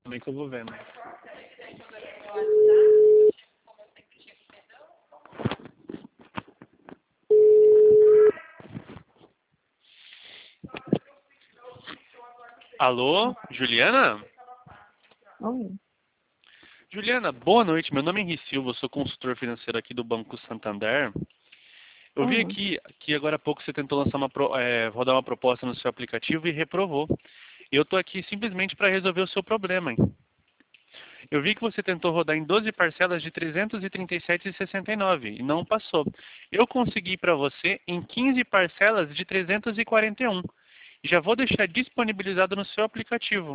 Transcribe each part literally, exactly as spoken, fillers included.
também que eu vou vendo. Alô, Juliana? Oi. Juliana, boa noite. Meu nome é Henri Silva, eu sou consultor financeiro aqui do Banco Santander. Eu vi Oi. aqui que agora há pouco você tentou lançar uma, pro- é, rodar uma proposta no seu aplicativo e reprovou. Eu estou aqui simplesmente para resolver o seu problema, hein? Eu vi que você tentou rodar em doze parcelas de trezentos e trinta e sete reais e sessenta e nove centavos e não passou. Eu consegui para você em quinze parcelas de trezentos e quarenta e um. Já vou deixar disponibilizado no seu aplicativo.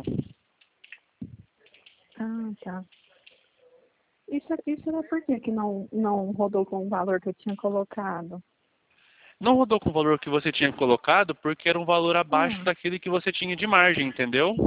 Ah, tá. Isso, isso era por que que não, não rodou com o valor que eu tinha colocado? Não rodou com o valor que você tinha colocado porque era um valor abaixo Ah, daquele que você tinha de margem, entendeu?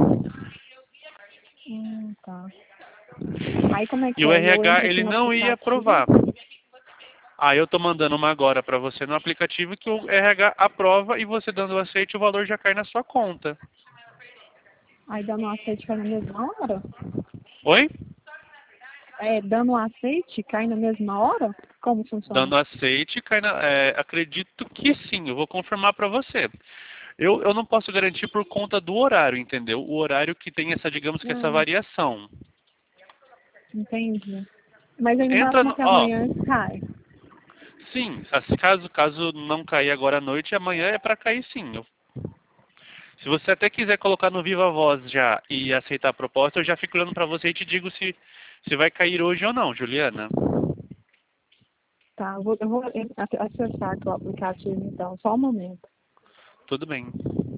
hum, tá. Aí como é E que o é? Eu R H, entro aqui ele no não ia aplicativo? aprovar. Ah, eu tô mandando uma agora para você no aplicativo que o R H aprova e você dando o aceite o valor já cai na sua conta. Aí dando um aceite cai na mesma hora? Oi? É, dando um aceite cai na mesma hora? Como funciona? Dando aceite, cai na, é, acredito que sim, eu vou confirmar para você. Eu, eu não posso garantir por conta do horário, entendeu? O horário que tem essa, digamos que essa Ah, variação. entendi. Mas aí no Entra máximo no, que ó, amanhã cai. sim, as- caso, caso não cair agora à noite, amanhã é para cair sim. Eu- se você até quiser colocar no Viva Voz já e aceitar a proposta, eu já fico olhando para você e te digo se, se vai cair hoje ou não, Juliana. Tá, eu vou, eu vou acessar aqui o aplicativo então, só um momento. Tudo bem.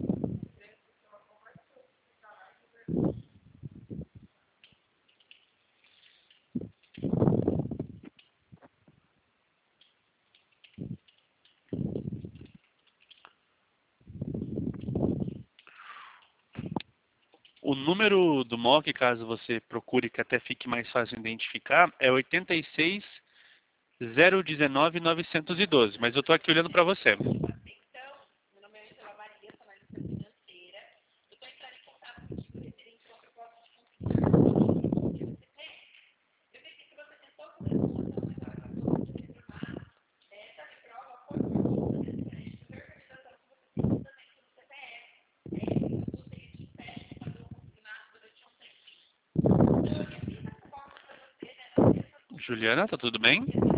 O número do M O C, caso você procure, que até fique mais fácil de identificar, é oitenta e seis zero dezenove novecentos e doze. Mas eu estou aqui olhando para você. Juliana, tá tudo bem?